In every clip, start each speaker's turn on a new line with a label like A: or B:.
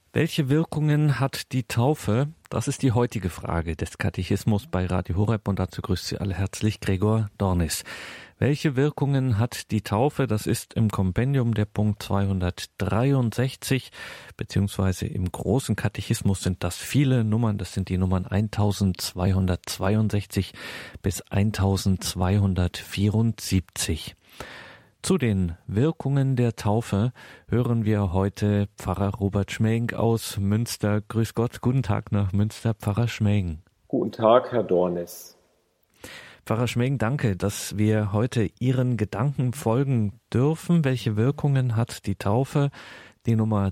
A: Welche Wirkungen hat die Taufe? Das ist die heutige Frage des Katechismus bei Radio Horeb und dazu grüßt Sie alle herzlich Gregor Dornis. Welche Wirkungen hat die Taufe? Das ist im Kompendium der Punkt 263, beziehungsweise im großen Katechismus sind das viele Nummern, das sind die Nummern 1262 bis 1274. Zu den Wirkungen der Taufe hören wir heute Pfarrer Robert Schmeing aus Münster. Grüß Gott, guten Tag nach Münster, Pfarrer Schmeing.
B: Guten Tag, Herr Dornis.
A: Pfarrer Schmeing, danke, dass wir heute Ihren Gedanken folgen dürfen. Welche Wirkungen hat die Taufe? Die Nummer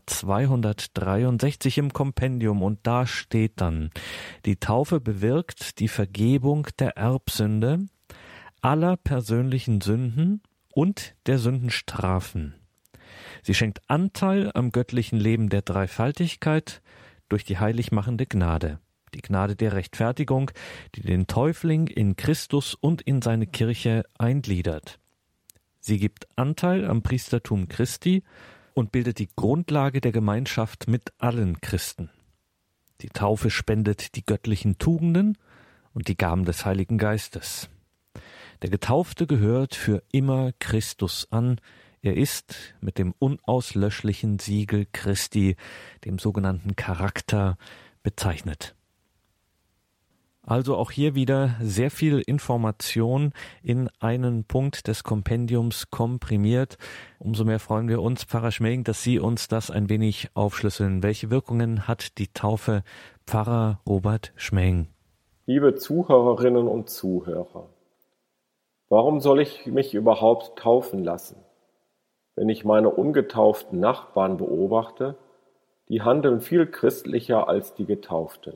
A: 263 im Kompendium und da steht dann: Die Taufe bewirkt die Vergebung der Erbsünde, aller persönlichen Sünden und der Sündenstrafen. Sie schenkt Anteil am göttlichen Leben der Dreifaltigkeit durch die heiligmachende Gnade, die Gnade der Rechtfertigung, die den Täufling in Christus und in seine Kirche eingliedert. Sie gibt Anteil am Priestertum Christi und bildet die Grundlage der Gemeinschaft mit allen Christen. Die Taufe spendet die göttlichen Tugenden und die Gaben des Heiligen Geistes. Der Getaufte gehört für immer Christus an. Er ist mit dem unauslöschlichen Siegel Christi, dem sogenannten Charakter, bezeichnet. Also auch hier wieder sehr viel Information in einen Punkt des Kompendiums komprimiert. Umso mehr freuen wir uns, Pfarrer Schmeing, dass Sie uns das ein wenig aufschlüsseln. Welche Wirkungen hat die Taufe? Pfarrer Robert Schmeing.
B: Liebe Zuhörerinnen und Zuhörer, warum soll ich mich überhaupt taufen lassen? Wenn ich meine ungetauften Nachbarn beobachte, die handeln viel christlicher als die Getauften.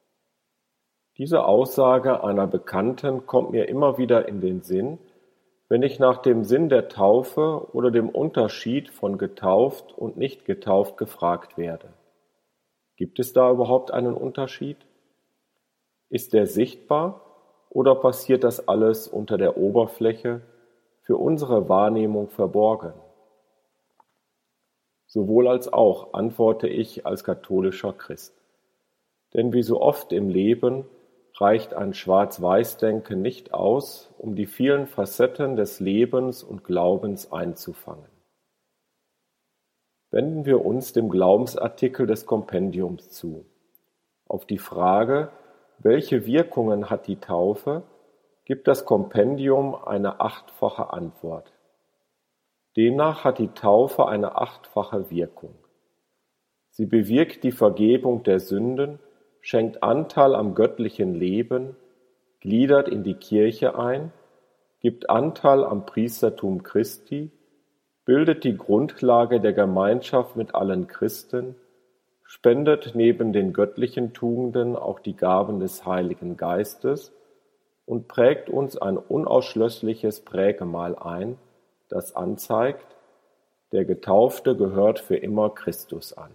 B: Diese Aussage einer Bekannten kommt mir immer wieder in den Sinn, wenn ich nach dem Sinn der Taufe oder dem Unterschied von getauft und nicht getauft gefragt werde. Gibt es da überhaupt einen Unterschied? Ist der sichtbar? Oder passiert das alles unter der Oberfläche, für unsere Wahrnehmung verborgen? Sowohl als auch, antworte ich als katholischer Christ. Denn wie so oft im Leben reicht ein Schwarz-Weiß-Denken nicht aus, um die vielen Facetten des Lebens und Glaubens einzufangen. Wenden wir uns dem Glaubensartikel des Kompendiums zu. Auf die Frage, welche Wirkungen hat die Taufe, gibt das Kompendium eine 8-fache Antwort. Demnach hat die Taufe eine 8-fache Wirkung. Sie bewirkt die Vergebung der Sünden, schenkt Anteil am göttlichen Leben, gliedert in die Kirche ein, gibt Anteil am Priestertum Christi, bildet die Grundlage der Gemeinschaft mit allen Christen, spendet neben den göttlichen Tugenden auch die Gaben des Heiligen Geistes und prägt uns ein unausschließliches Prägemal ein, das anzeigt, der Getaufte gehört für immer Christus an.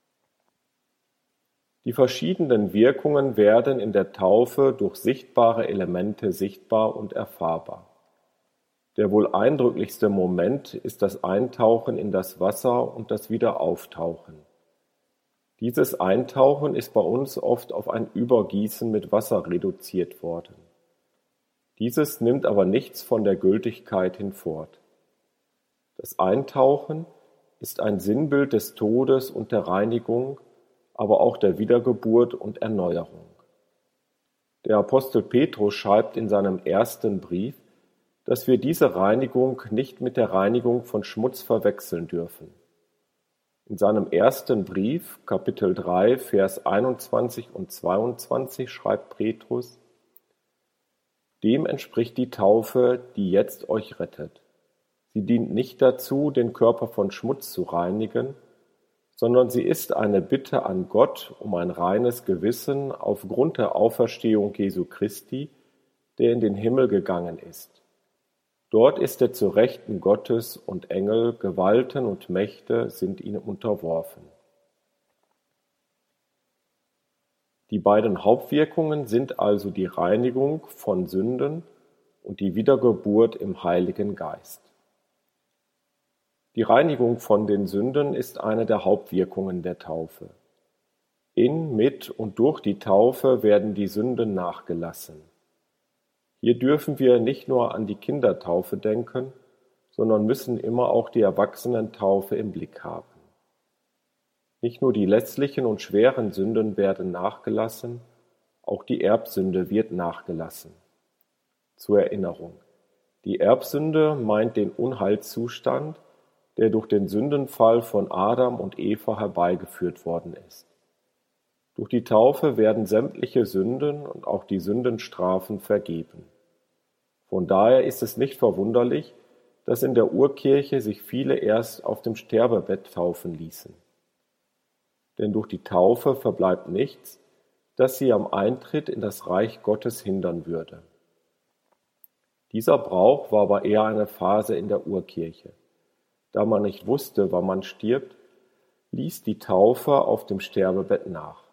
B: Die verschiedenen Wirkungen werden in der Taufe durch sichtbare Elemente sichtbar und erfahrbar. Der wohl eindrücklichste Moment ist das Eintauchen in das Wasser und das Wiederauftauchen. Dieses Eintauchen ist bei uns oft auf ein Übergießen mit Wasser reduziert worden. Dieses nimmt aber nichts von der Gültigkeit hinfort. Das Eintauchen ist ein Sinnbild des Todes und der Reinigung, aber auch der Wiedergeburt und Erneuerung. Der Apostel Petrus schreibt in seinem ersten Brief, dass wir diese Reinigung nicht mit der Reinigung von Schmutz verwechseln dürfen. In seinem ersten Brief, Kapitel 3, Vers 21 und 22 schreibt Petrus: Dem entspricht die Taufe, die jetzt euch rettet. Sie dient nicht dazu, den Körper von Schmutz zu reinigen, sondern sie ist eine Bitte an Gott um ein reines Gewissen aufgrund der Auferstehung Jesu Christi, der in den Himmel gegangen ist. Dort ist er zu Rechten Gottes und Engel, Gewalten und Mächte sind ihm unterworfen. Die beiden Hauptwirkungen sind also die Reinigung von Sünden und die Wiedergeburt im Heiligen Geist. Die Reinigung von den Sünden ist eine der Hauptwirkungen der Taufe. In, mit und durch die Taufe werden die Sünden nachgelassen. Hier dürfen wir nicht nur an die Kindertaufe denken, sondern müssen immer auch die Erwachsenentaufe im Blick haben. Nicht nur die letztlichen und schweren Sünden werden nachgelassen, auch die Erbsünde wird nachgelassen. Zur Erinnerung: Die Erbsünde meint den Unheilszustand, der durch den Sündenfall von Adam und Eva herbeigeführt worden ist. Durch die Taufe werden sämtliche Sünden und auch die Sündenstrafen vergeben. Von daher ist es nicht verwunderlich, dass in der Urkirche sich viele erst auf dem Sterbebett taufen ließen. Denn durch die Taufe verbleibt nichts, das sie am Eintritt in das Reich Gottes hindern würde. Dieser Brauch war aber eher eine Phase in der Urkirche. Da man nicht wusste, wann man stirbt, ließ die Taufe auf dem Sterbebett nach.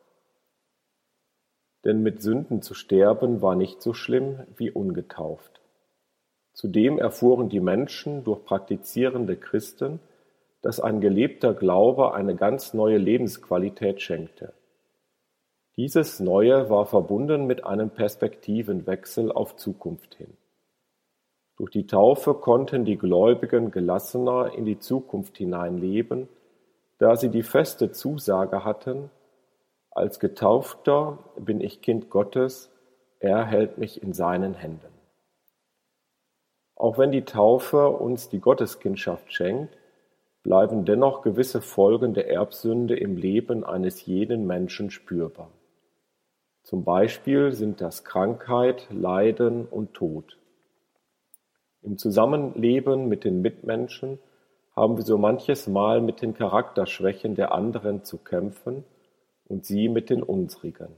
B: Denn mit Sünden zu sterben war nicht so schlimm wie ungetauft. Zudem erfuhren die Menschen durch praktizierende Christen, dass ein gelebter Glaube eine ganz neue Lebensqualität schenkte. Dieses Neue war verbunden mit einem Perspektivenwechsel auf Zukunft hin. Durch die Taufe konnten die Gläubigen gelassener in die Zukunft hinein leben, da sie die feste Zusage hatten: Als Getaufter bin ich Kind Gottes, er hält mich in seinen Händen. Auch wenn die Taufe uns die Gotteskindschaft schenkt, bleiben dennoch gewisse Folgen der Erbsünde im Leben eines jeden Menschen spürbar. Zum Beispiel sind das Krankheit, Leiden und Tod. Im Zusammenleben mit den Mitmenschen haben wir so manches Mal mit den Charakterschwächen der anderen zu kämpfen und sie mit den unsrigen.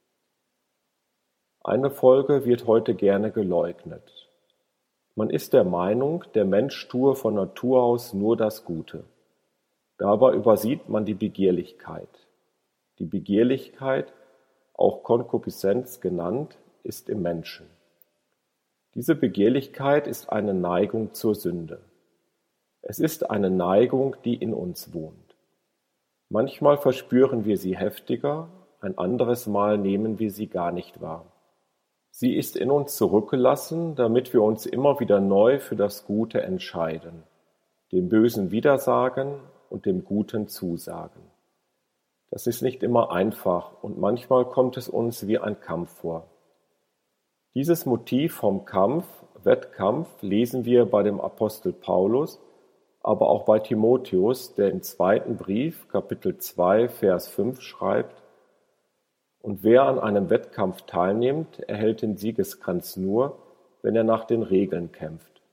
B: Eine Folge wird heute gerne geleugnet. Man ist der Meinung, der Mensch tue von Natur aus nur das Gute. Dabei übersieht man die Begehrlichkeit. Die Begehrlichkeit, auch Konkupiszenz genannt, ist im Menschen. Diese Begehrlichkeit ist eine Neigung zur Sünde. Es ist eine Neigung, die in uns wohnt. Manchmal verspüren wir sie heftiger, ein anderes Mal nehmen wir sie gar nicht wahr. Sie ist in uns zurückgelassen, damit wir uns immer wieder neu für das Gute entscheiden, dem Bösen widersagen und dem Guten zusagen. Das ist nicht immer einfach und manchmal kommt es uns wie ein Kampf vor. Dieses Motiv vom Kampf, Wettkampf, lesen wir bei dem Apostel Paulus, aber auch bei Timotheus, der im 2. Brief, Kapitel 2, Vers 5 schreibt: Und wer an einem Wettkampf teilnimmt, erhält den Siegeskranz nur, wenn er nach den Regeln kämpft.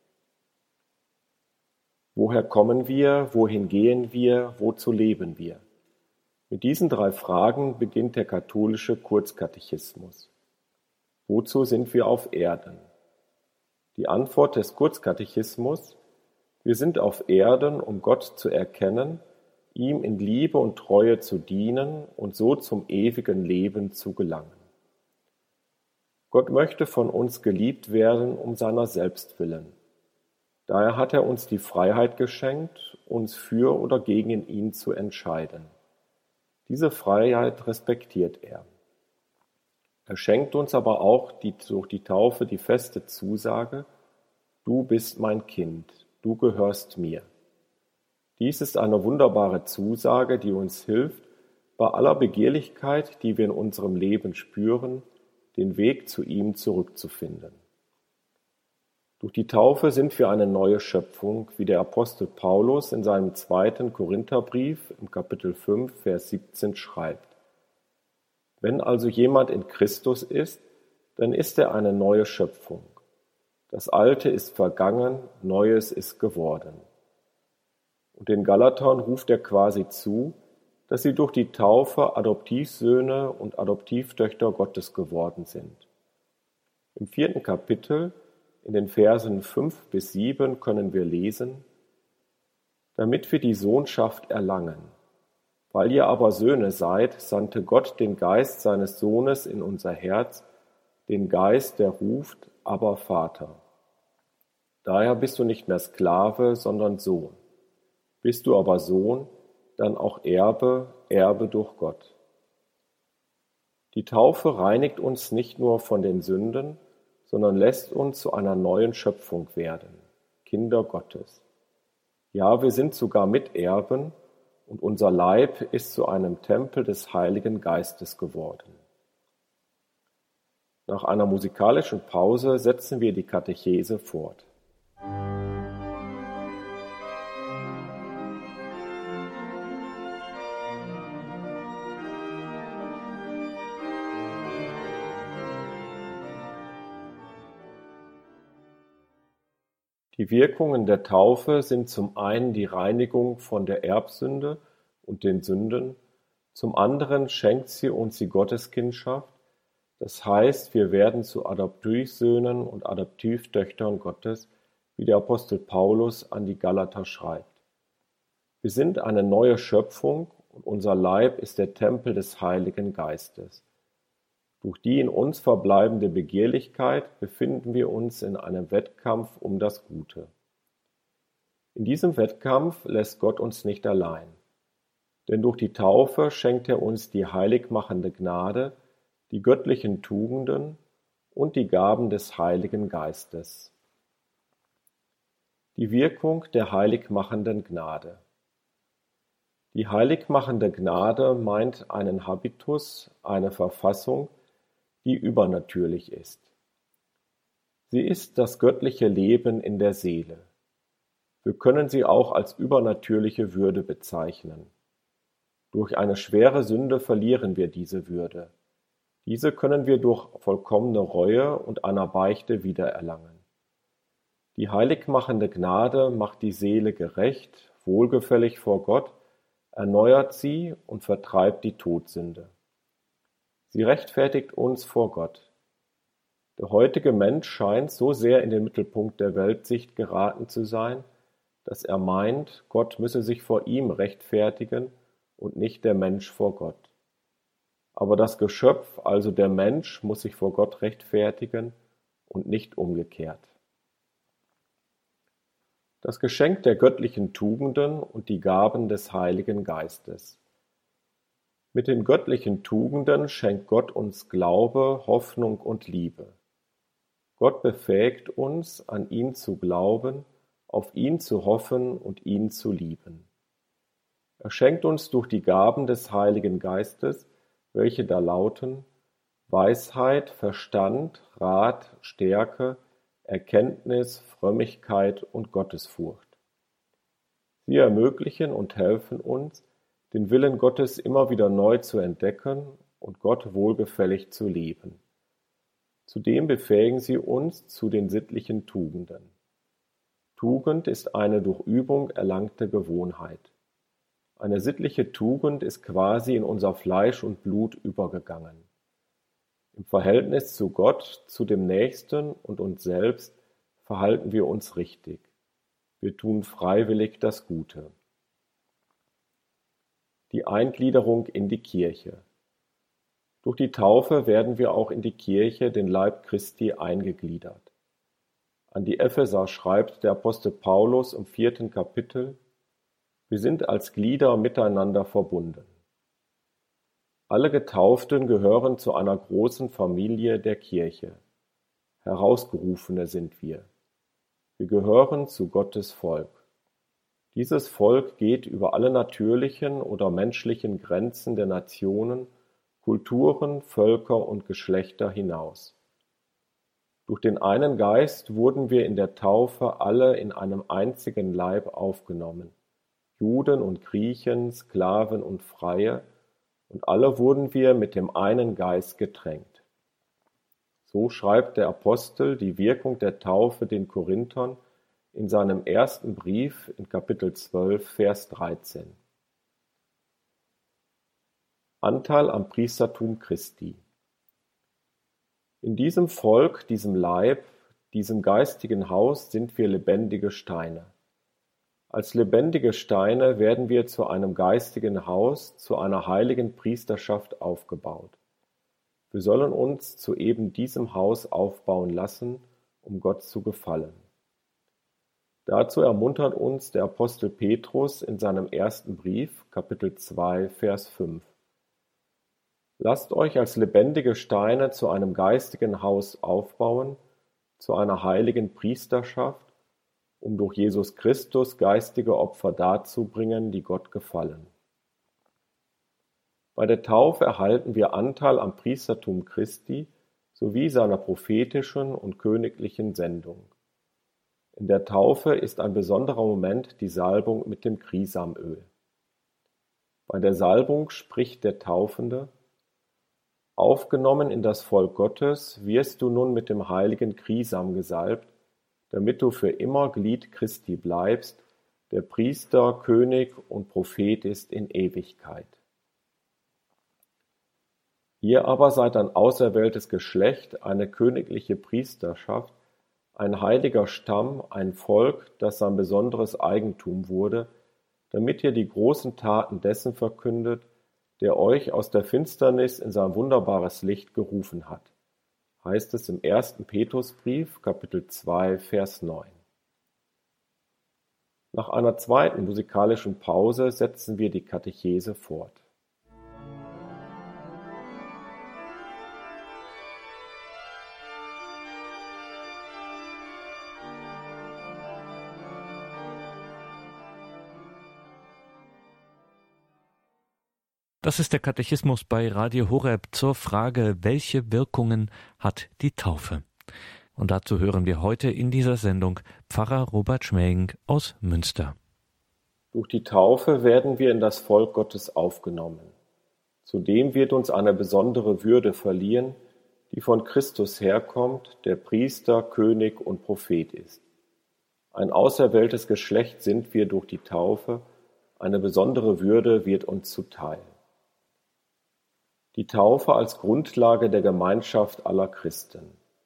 B: Woher kommen wir? Wohin gehen wir? Wozu leben wir? Mit diesen 3 Fragen beginnt der katholische Kurzkatechismus. Wozu sind wir auf Erden? Die Antwort des Kurzkatechismus: Wir sind auf Erden, um Gott zu erkennen, ihm in Liebe und Treue zu dienen und so zum ewigen Leben zu gelangen. Gott möchte von uns geliebt werden um seiner selbst willen. Daher hat er uns die Freiheit geschenkt, uns für oder gegen ihn zu entscheiden. Diese Freiheit respektiert er. Er schenkt uns aber auch durch die Taufe die feste Zusage: Du bist mein Kind, du gehörst mir. Dies ist eine wunderbare Zusage, die uns hilft, bei aller Begehrlichkeit, die wir in unserem Leben spüren, den Weg zu ihm zurückzufinden. Durch die Taufe sind wir eine neue Schöpfung, wie der Apostel Paulus in seinem 2. Korintherbrief im Kapitel 5, Vers 17 schreibt: Wenn also jemand in Christus ist, dann ist er eine neue Schöpfung. Das Alte ist vergangen, Neues ist geworden. Und den Galatern ruft er quasi zu, dass sie durch die Taufe Adoptivsöhne und Adoptivtöchter Gottes geworden sind. Im 4. Kapitel, in den Versen 5 bis 7, können wir lesen: Damit wir die Sohnschaft erlangen. Weil ihr aber Söhne seid, sandte Gott den Geist seines Sohnes in unser Herz, den Geist, der ruft: Aber Vater. Daher bist du nicht mehr Sklave, sondern Sohn. Bist du aber Sohn, dann auch Erbe, Erbe durch Gott. Die Taufe reinigt uns nicht nur von den Sünden, sondern lässt uns zu einer neuen Schöpfung werden, Kinder Gottes. Ja, wir sind sogar Miterben und unser Leib ist zu einem Tempel des Heiligen Geistes geworden. Nach einer musikalischen Pause setzen wir die Katechese fort. Die Wirkungen der Taufe sind zum einen die Reinigung von der Erbsünde und den Sünden, zum anderen schenkt sie uns die Gotteskindschaft, das heißt, wir werden zu Adoptivsöhnen und Adoptivtöchtern Gottes, wie der Apostel Paulus an die Galater schreibt. Wir sind eine neue Schöpfung und unser Leib ist der Tempel des Heiligen Geistes. Durch die in uns verbleibende Begehrlichkeit befinden wir uns in einem Wettkampf um das Gute. In diesem Wettkampf lässt Gott uns nicht allein, denn durch die Taufe schenkt er uns die heiligmachende Gnade, die göttlichen Tugenden und die Gaben des Heiligen Geistes. Die Wirkung der heiligmachenden Gnade. Die heiligmachende Gnade meint einen Habitus, eine Verfassung, die übernatürlich ist. Sie ist das göttliche Leben in der Seele. Wir können sie auch als übernatürliche Würde bezeichnen. Durch eine schwere Sünde verlieren wir diese Würde. Diese können wir durch vollkommene Reue und einer Beichte wiedererlangen. Die heiligmachende Gnade macht die Seele gerecht, wohlgefällig vor Gott, erneuert sie und vertreibt die Todsünde. Sie rechtfertigt uns vor Gott. Der heutige Mensch scheint so sehr in den Mittelpunkt der Weltsicht geraten zu sein, dass er meint, Gott müsse sich vor ihm rechtfertigen und nicht der Mensch vor Gott. Aber das Geschöpf, also der Mensch, muss sich vor Gott rechtfertigen und nicht umgekehrt. Das Geschenk der göttlichen Tugenden und die Gaben des Heiligen Geistes. Mit den göttlichen Tugenden schenkt Gott uns Glaube, Hoffnung und Liebe. Gott befähigt uns, an ihn zu glauben, auf ihn zu hoffen und ihn zu lieben. Er schenkt uns durch die Gaben des Heiligen Geistes, welche da lauten: Weisheit, Verstand, Rat, Stärke, Erkenntnis, Frömmigkeit und Gottesfurcht. Sie ermöglichen und helfen uns, den Willen Gottes immer wieder neu zu entdecken und Gott wohlgefällig zu leben. Zudem befähigen sie uns zu den sittlichen Tugenden. Tugend ist eine durch Übung erlangte Gewohnheit. Eine sittliche Tugend ist quasi in unser Fleisch und Blut übergegangen. Im Verhältnis zu Gott, zu dem Nächsten und uns selbst verhalten wir uns richtig. Wir tun freiwillig das Gute. Die Eingliederung in die Kirche. Durch die Taufe werden wir auch in die Kirche, den Leib Christi, eingegliedert. An die Epheser schreibt der Apostel Paulus im 4. Kapitel: Wir sind als Glieder miteinander verbunden. Alle Getauften gehören zu einer großen Familie der Kirche. Herausgerufene sind wir. Wir gehören zu Gottes Volk. Dieses Volk geht über alle natürlichen oder menschlichen Grenzen der Nationen, Kulturen, Völker und Geschlechter hinaus. Durch den einen Geist wurden wir in der Taufe alle in einem einzigen Leib aufgenommen, Juden und Griechen, Sklaven und Freie, und alle wurden wir mit dem einen Geist getränkt. So schreibt der Apostel die Wirkung der Taufe den Korinthern in seinem ersten Brief in Kapitel 12, Vers 13. Anteil am Priestertum Christi. In diesem Volk, diesem Leib, diesem geistigen Haus sind wir lebendige Steine. Als lebendige Steine werden wir zu einem geistigen Haus, zu einer heiligen Priesterschaft aufgebaut. Wir sollen uns zu eben diesem Haus aufbauen lassen, um Gott zu gefallen. Dazu ermuntert uns der Apostel Petrus in seinem ersten Brief, Kapitel 2, Vers 5. Lasst euch als lebendige Steine zu einem geistigen Haus aufbauen, zu einer heiligen Priesterschaft, um durch Jesus Christus geistige Opfer darzubringen, die Gott gefallen. Bei der Taufe erhalten wir Anteil am Priestertum Christi sowie seiner prophetischen und königlichen Sendung. In der Taufe ist ein besonderer Moment die Salbung mit dem Krisamöl. Bei der Salbung spricht der Taufende: Aufgenommen in das Volk Gottes wirst du nun mit dem heiligen Krisam gesalbt, damit du für immer Glied Christi bleibst, der Priester, König und Prophet ist in Ewigkeit. Ihr aber seid ein auserwähltes Geschlecht, eine königliche Priesterschaft, ein heiliger Stamm, ein Volk, das sein besonderes Eigentum wurde, damit ihr die großen Taten dessen verkündet, der euch aus der Finsternis in sein wunderbares Licht gerufen hat, heißt es im 1. Petrusbrief, Kapitel 2, Vers 9. Nach einer zweiten musikalischen Pause setzen wir die Katechese fort.
A: Das ist der Katechismus bei Radio Horeb zur Frage, welche Wirkungen hat die Taufe? Und dazu hören wir heute in dieser Sendung Pfarrer Robert Schmähing aus Münster.
B: Durch die Taufe werden wir in das Volk Gottes aufgenommen. Zudem wird uns eine besondere Würde verliehen, die von Christus herkommt, der Priester, König und Prophet ist. Ein auserwähltes Geschlecht sind wir durch die Taufe, eine besondere Würde wird uns zuteil. Die Taufe als Grundlage der Gemeinschaft aller Christen.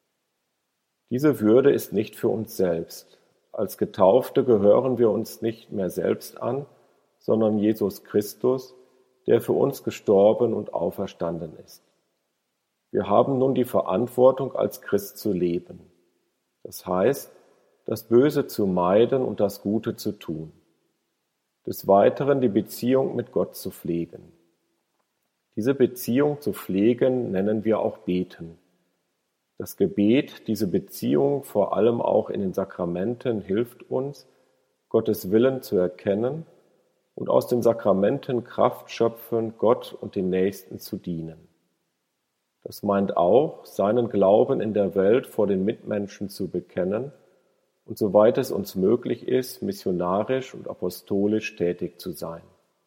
B: Diese Würde ist nicht für uns selbst. Als Getaufte gehören wir uns nicht mehr selbst an, sondern Jesus Christus, der für uns gestorben und auferstanden ist. Wir haben nun die Verantwortung, als Christ zu leben. Das heißt, das Böse zu meiden und das Gute zu tun. Des Weiteren die Beziehung mit Gott zu pflegen. Diese Beziehung zu pflegen nennen wir auch Beten. Das Gebet, diese Beziehung vor allem auch in den Sakramenten, hilft uns, Gottes Willen zu erkennen und aus den Sakramenten Kraft schöpfen, Gott und den Nächsten zu dienen. Das meint auch, seinen Glauben in der Welt vor den Mitmenschen zu bekennen und soweit es uns möglich ist, missionarisch und apostolisch tätig zu sein.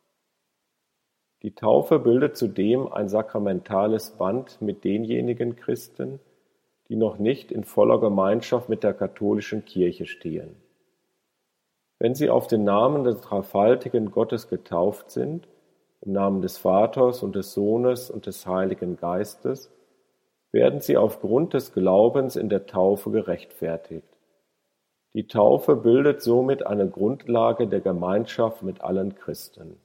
B: Die Taufe bildet zudem ein sakramentales Band mit denjenigen Christen, die noch nicht in voller Gemeinschaft mit der katholischen Kirche stehen. Wenn sie auf den Namen des dreifaltigen Gottes getauft sind, im Namen des Vaters und des Sohnes und des Heiligen Geistes, werden sie aufgrund des Glaubens in der Taufe gerechtfertigt. Die Taufe bildet somit eine Grundlage der Gemeinschaft mit allen Christen.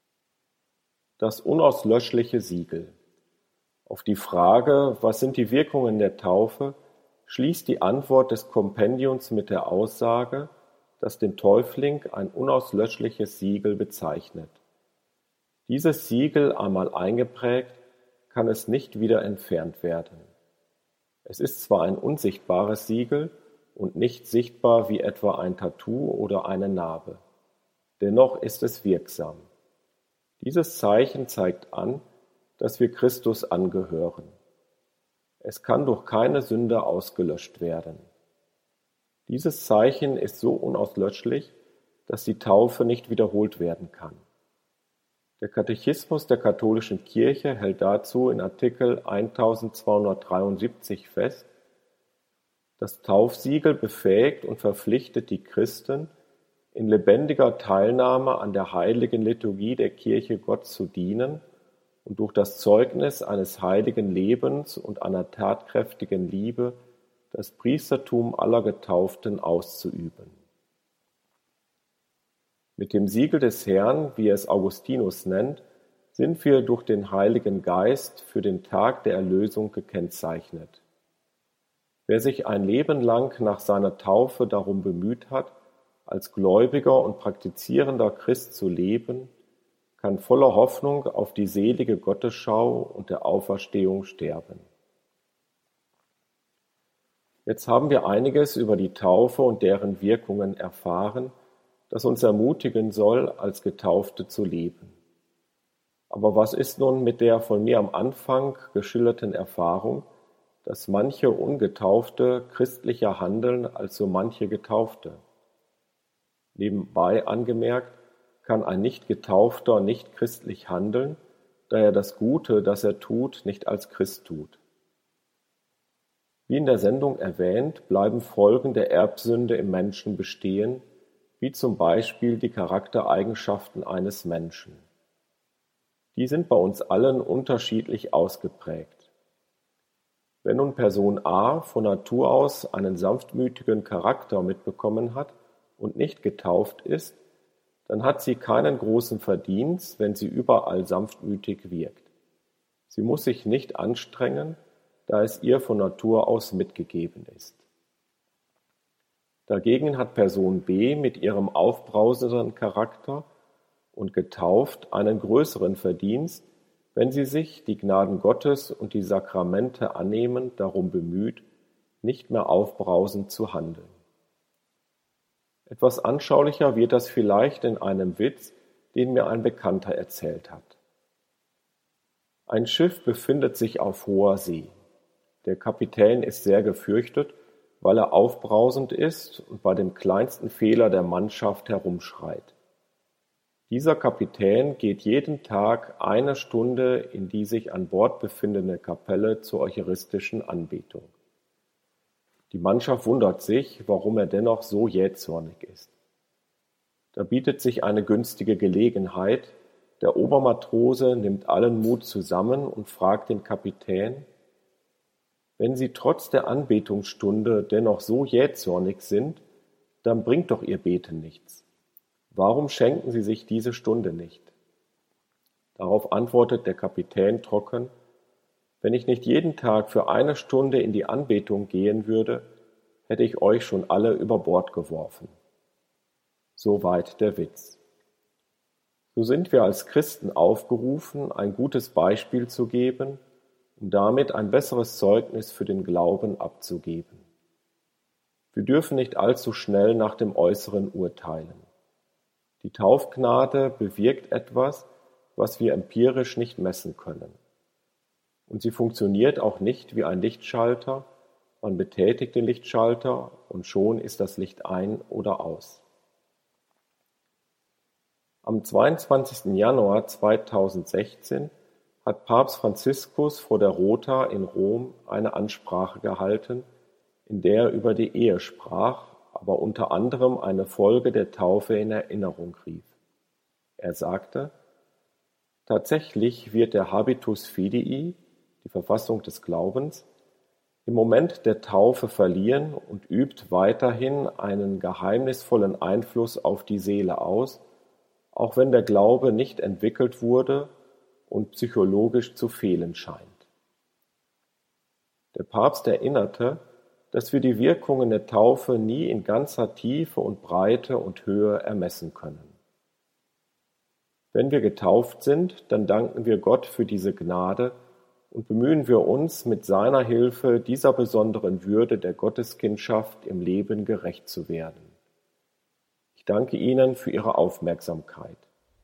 B: Das unauslöschliche Siegel. Auf die Frage, was sind die Wirkungen der Taufe, schließt die Antwort des Kompendiums mit der Aussage, dass den Täufling ein unauslöschliches Siegel bezeichnet. Dieses Siegel, einmal eingeprägt, kann es nicht wieder entfernt werden. Es ist zwar ein unsichtbares Siegel und nicht sichtbar wie etwa ein Tattoo oder eine Narbe. Dennoch ist es wirksam. Dieses Zeichen zeigt an, dass wir Christus angehören. Es kann durch keine Sünde ausgelöscht werden. Dieses Zeichen ist so unauslöschlich, dass die Taufe nicht wiederholt werden kann. Der Katechismus der katholischen Kirche hält dazu in Artikel 1273 fest: Das Taufsiegel befähigt und verpflichtet die Christen, in lebendiger Teilnahme an der heiligen Liturgie der Kirche Gott zu dienen und durch das Zeugnis eines heiligen Lebens und einer tatkräftigen Liebe das Priestertum aller Getauften auszuüben. Mit dem Siegel des Herrn, wie es Augustinus nennt, sind wir durch den Heiligen Geist für den Tag der Erlösung gekennzeichnet. Wer sich ein Leben lang nach seiner Taufe darum bemüht hat, als gläubiger und praktizierender Christ zu leben, kann voller Hoffnung auf die selige Gottesschau und der Auferstehung sterben. Jetzt haben wir einiges über die Taufe und deren Wirkungen erfahren, das uns ermutigen soll, als Getaufte zu leben. Aber was ist nun mit der von mir am Anfang geschilderten Erfahrung, dass manche Ungetaufte christlicher handeln als so manche Getaufte? Nebenbei angemerkt, kann ein Nicht-Getaufter nicht christlich handeln, da er das Gute, das er tut, nicht als Christ tut. Wie in der Sendung erwähnt, bleiben Folgen der Erbsünde im Menschen bestehen, wie zum Beispiel die Charaktereigenschaften eines Menschen. Die sind bei uns allen unterschiedlich ausgeprägt. Wenn nun Person A von Natur aus einen sanftmütigen Charakter mitbekommen hat und nicht getauft ist, dann hat sie keinen großen Verdienst, wenn sie überall sanftmütig wirkt. Sie muss sich nicht anstrengen, da es ihr von Natur aus mitgegeben ist. Dagegen hat Person B mit ihrem aufbrausenden Charakter und getauft einen größeren Verdienst, wenn sie sich, die Gnaden Gottes und die Sakramente annehmend, darum bemüht, nicht mehr aufbrausend zu handeln. Etwas anschaulicher wird das vielleicht in einem Witz, den mir ein Bekannter erzählt hat. Ein Schiff befindet sich auf hoher See. Der Kapitän ist sehr gefürchtet, weil er aufbrausend ist und bei dem kleinsten Fehler der Mannschaft herumschreit. Dieser Kapitän geht jeden Tag 1 Stunde in die sich an Bord befindende Kapelle zur eucharistischen Anbetung. Die Mannschaft wundert sich, warum er dennoch so jähzornig ist. Da bietet sich eine günstige Gelegenheit. Der Obermatrose nimmt allen Mut zusammen und fragt den Kapitän: Wenn Sie trotz der Anbetungsstunde dennoch so jähzornig sind, dann bringt doch Ihr Beten nichts. Warum schenken Sie sich diese Stunde nicht? Darauf antwortet der Kapitän trocken: Wenn ich nicht jeden Tag für 1 Stunde in die Anbetung gehen würde, hätte ich euch schon alle über Bord geworfen. Soweit der Witz. So sind wir als Christen aufgerufen, ein gutes Beispiel zu geben, um damit ein besseres Zeugnis für den Glauben abzugeben. Wir dürfen nicht allzu schnell nach dem Äußeren urteilen. Die Taufgnade bewirkt etwas, was wir empirisch nicht messen können. Und sie funktioniert auch nicht wie ein Lichtschalter. Man betätigt den Lichtschalter und schon ist das Licht ein oder aus. Am 22. Januar 2016 hat Papst Franziskus vor der Rota in Rom eine Ansprache gehalten, in der er über die Ehe sprach, aber unter anderem eine Folge der Taufe in Erinnerung rief. Er sagte: Tatsächlich wird der Habitus Fidei, die Verfassung des Glaubens, im Moment der Taufe verlieren und übt weiterhin einen geheimnisvollen Einfluss auf die Seele aus, auch wenn der Glaube nicht entwickelt wurde und psychologisch zu fehlen scheint. Der Papst erinnerte, dass wir die Wirkungen der Taufe nie in ganzer Tiefe und Breite und Höhe ermessen können. Wenn wir getauft sind, dann danken wir Gott für diese Gnade und bemühen wir uns, mit seiner Hilfe dieser besonderen Würde der Gotteskindschaft im Leben gerecht zu werden. Ich danke Ihnen für Ihre Aufmerksamkeit.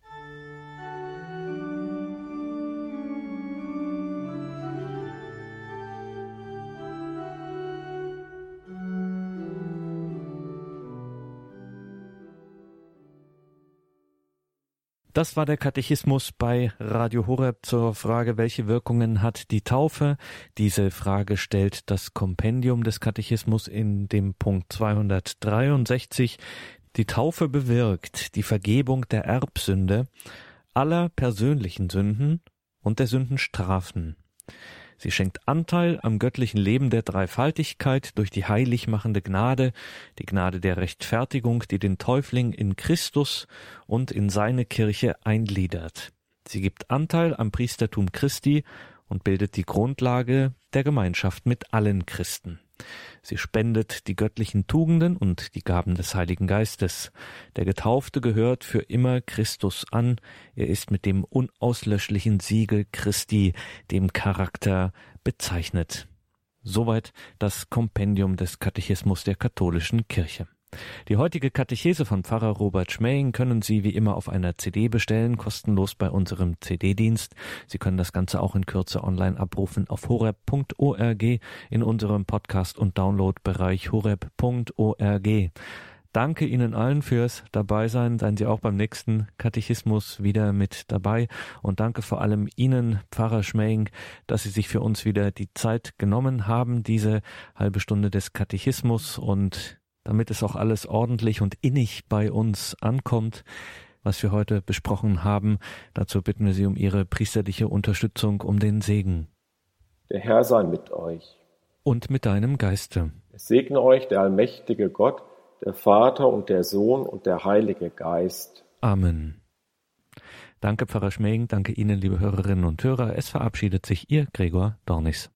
A: Das war der Katechismus bei Radio Horeb zur Frage, welche Wirkungen hat die Taufe? Diese Frage stellt das Kompendium des Katechismus in dem Punkt 263. Die Taufe bewirkt die Vergebung der Erbsünde, aller persönlichen Sünden und der Sündenstrafen. Sie schenkt Anteil am göttlichen Leben der Dreifaltigkeit durch die heilig machende Gnade, die Gnade der Rechtfertigung, die den Täufling in Christus und in seine Kirche eingliedert. Sie gibt Anteil am Priestertum Christi und bildet die Grundlage der Gemeinschaft mit allen Christen. Sie spendet die göttlichen Tugenden und die Gaben des Heiligen Geistes. Der Getaufte gehört für immer Christus an. Er ist mit dem unauslöschlichen Siegel Christi, dem Charakter, bezeichnet. Soweit das Kompendium des Katechismus der katholischen Kirche. Die heutige Katechese von Pfarrer Robert Schmähing können Sie wie immer auf einer CD bestellen, kostenlos bei unserem CD-Dienst. Sie können das Ganze auch in Kürze online abrufen auf horeb.org in unserem Podcast- und Downloadbereich horeb.org. Danke Ihnen allen fürs Dabeisein. Seien Sie auch beim nächsten Katechismus wieder mit dabei. Und danke vor allem Ihnen, Pfarrer Schmähing, dass Sie sich für uns wieder die Zeit genommen haben, diese halbe Stunde des Katechismus, und damit es auch alles ordentlich und innig bei uns ankommt, was wir heute besprochen haben. Dazu bitten wir Sie um Ihre priesterliche Unterstützung, um den Segen.
B: Der Herr sei mit euch.
A: Und mit deinem Geiste.
B: Es segne euch der allmächtige Gott, der Vater und der Sohn und der Heilige Geist.
A: Amen. Danke, Pfarrer Schmähing. Danke Ihnen, liebe Hörerinnen und Hörer. Es verabschiedet sich Ihr Gregor Dornis.